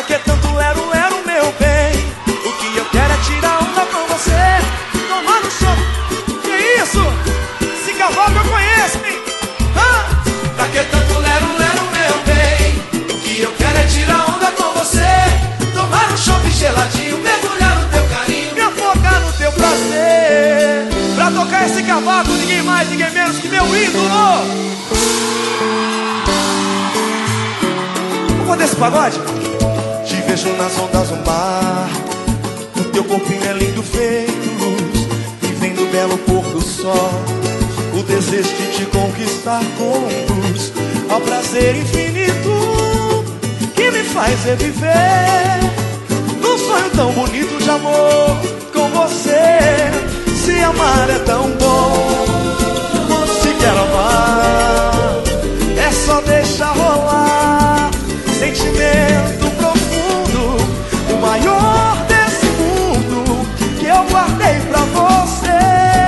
que tanto lero, lero, meu bem? O que eu quero é tirar onda com você, tomar no chão. Que isso? Esse cavalo que eu conheço, hein? Pra que tanto lero, lero, meu bem? O que eu quero é tirar onda com você, tomar um chopp geladinho, mergulhar no teu carinho, me afogar no teu prazer. Pra tocar esse cavalo, ninguém mais, ninguém menos que meu ídolo. Vamos fazer esse pagode? Te vejo nas ondas do mar, o teu corpinho é lindo feito luz, e vem do belo pôr do sol. O desejo de te conquistar conduz ao prazer infinito que me faz reviver num sonho tão bonito de amor com você. Se amar é tão bom, se quer amar, é só deixar rolar. Sentimento profundo, o maior desse mundo, que eu guardei pra você.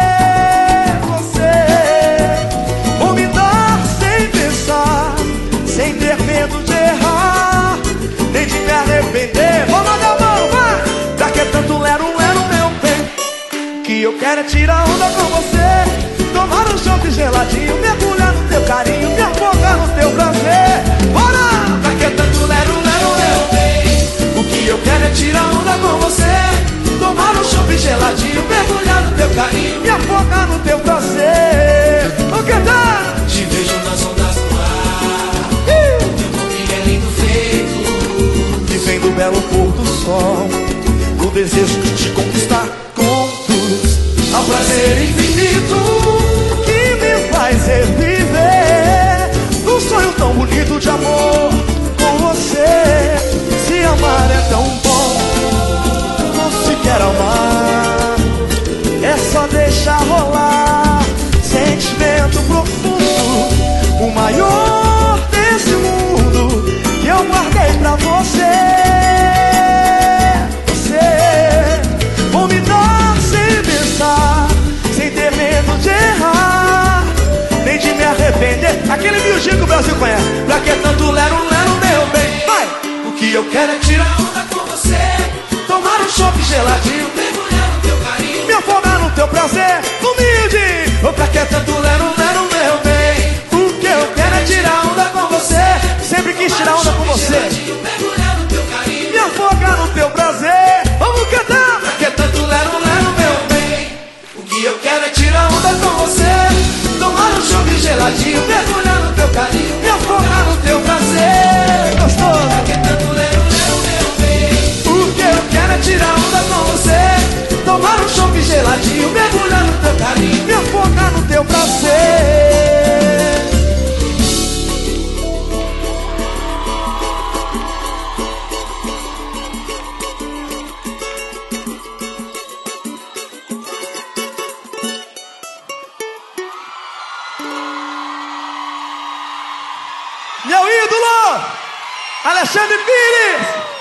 Vou me dar sem pensar, sem ter medo de errar, nem de me arrepender. Vou mandar a mão, vai! Pra que tanto lero, lero, meu bem? Que eu quero é tirar onda com você, tomar um chopp geladinho, mergulhar no teu carinho, me afogar no teu prazer. Bora! Pra que tanto lero, lero, meu bem? O que eu quero é tirar onda com você, tomar um chopp geladinho, mergulhar no teu carinho, me afogar no teu prazer. Vamos cantar! Te vejo nas ondas do mar, teu corpinho é lindo feito, que vem do belo pôr do sol. O desejo de te conquistar conduz ao prazer infinito que me faz reviver num sonho tão bonito de amor com você. Se amar é tão bom, não se quer amar, é só deixar rolar. Sentimento profundo, o maior desse mundo, que eu guardei pra você. Vou me dar sem pensar, sem ter medo de errar, nem de me arrepender. Aquele miudinho que o Brasil conhece. Pra que tanto lero, lero, meu bem? Vai! o que eu quero é tirar onda com você, Tomar um chopp geladinho, mergulhar no teu carinho, me afogar no teu prazer. Humilde! Ou pra que tanto lero, lero, meu bem? O que eu quero é tirar onda com você, sempre quis tirar onda com você, mergulhar no teu carinho, me afogar no teu prazer. Vamos cantar! pra que tanto lero, lero, meu bem? O que eu quero é tirar onda com você, tomar um chopp geladinho, mergulhar no teu carinho, Me afogar no teu prazer. Gostoso! pra que tanto lero, lero, meu bem? O que eu quero é tirar onda com você, tomar um chopp geladinho, mergulhar no teu carinho, me afogar no teu prazer. Meu ídolo, Alexandre Pires!